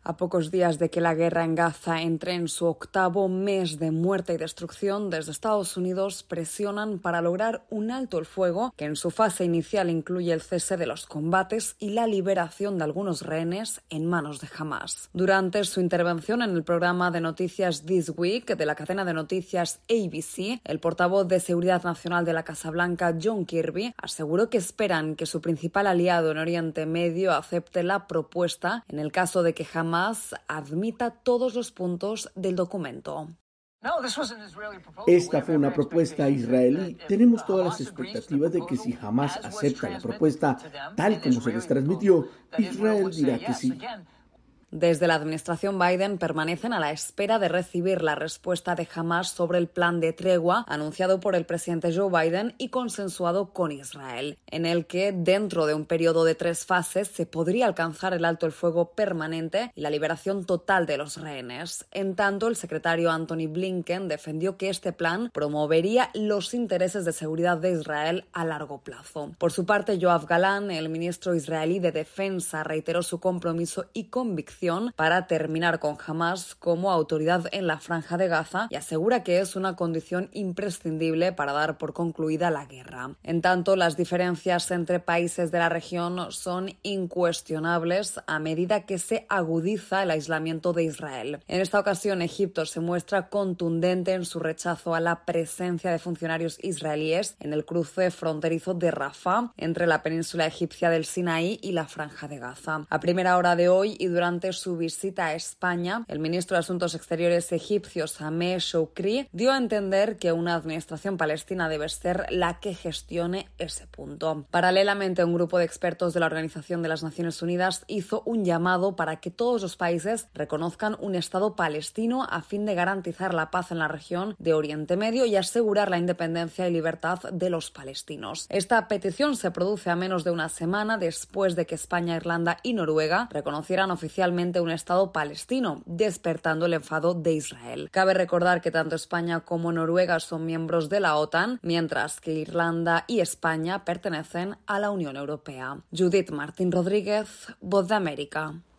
A pocos días de que la guerra en Gaza entre en su 8º mes de muerte y destrucción, desde Estados Unidos presionan para lograr un alto el fuego que en su fase inicial incluye el cese de los combates y la liberación de algunos rehenes en manos de Hamás. Durante su intervención en el programa de noticias This Week de la cadena de noticias ABC, el portavoz de Seguridad Nacional de la Casa Blanca, John Kirby, aseguró que esperan que su principal aliado en Oriente Medio acepte la propuesta en el caso de que Hamás admita todos los puntos del documento. Esta fue una propuesta israelí. Tenemos todas las expectativas de que si Hamás acepta la propuesta tal como se les transmitió, Israel dirá que sí. Desde la administración Biden permanecen a la espera de recibir la respuesta de Hamás sobre el plan de tregua anunciado por el presidente Joe Biden y consensuado con Israel, en el que dentro de un periodo de 3 fases se podría alcanzar el alto el fuego permanente y la liberación total de los rehenes. En tanto, el secretario Antony Blinken defendió que este plan promovería los intereses de seguridad de Israel a largo plazo. Por su parte, Yoav Galán, el ministro israelí de Defensa, reiteró su compromiso y convicción para terminar con Hamás como autoridad en la Franja de Gaza y asegura que es una condición imprescindible para dar por concluida la guerra. En tanto, las diferencias entre países de la región son incuestionables a medida que se agudiza el aislamiento de Israel. En esta ocasión, Egipto se muestra contundente en su rechazo a la presencia de funcionarios israelíes en el cruce fronterizo de Rafah entre la península egipcia del Sinaí y la Franja de Gaza. A primera hora de hoy y durante su visita a España, el ministro de Asuntos Exteriores egipcio Sameh Shoukry dio a entender que una administración palestina debe ser la que gestione ese punto. Paralelamente, un grupo de expertos de la Organización de las Naciones Unidas hizo un llamado para que todos los países reconozcan un Estado palestino a fin de garantizar la paz en la región de Oriente Medio y asegurar la independencia y libertad de los palestinos. Esta petición se produce a menos de una semana después de que España, Irlanda y Noruega reconocieran oficialmente un Estado palestino, despertando el enfado de Israel. Cabe recordar que tanto España como Noruega son miembros de la OTAN, mientras que Irlanda y España pertenecen a la Unión Europea. Judith Martín Rodríguez, Voz de América.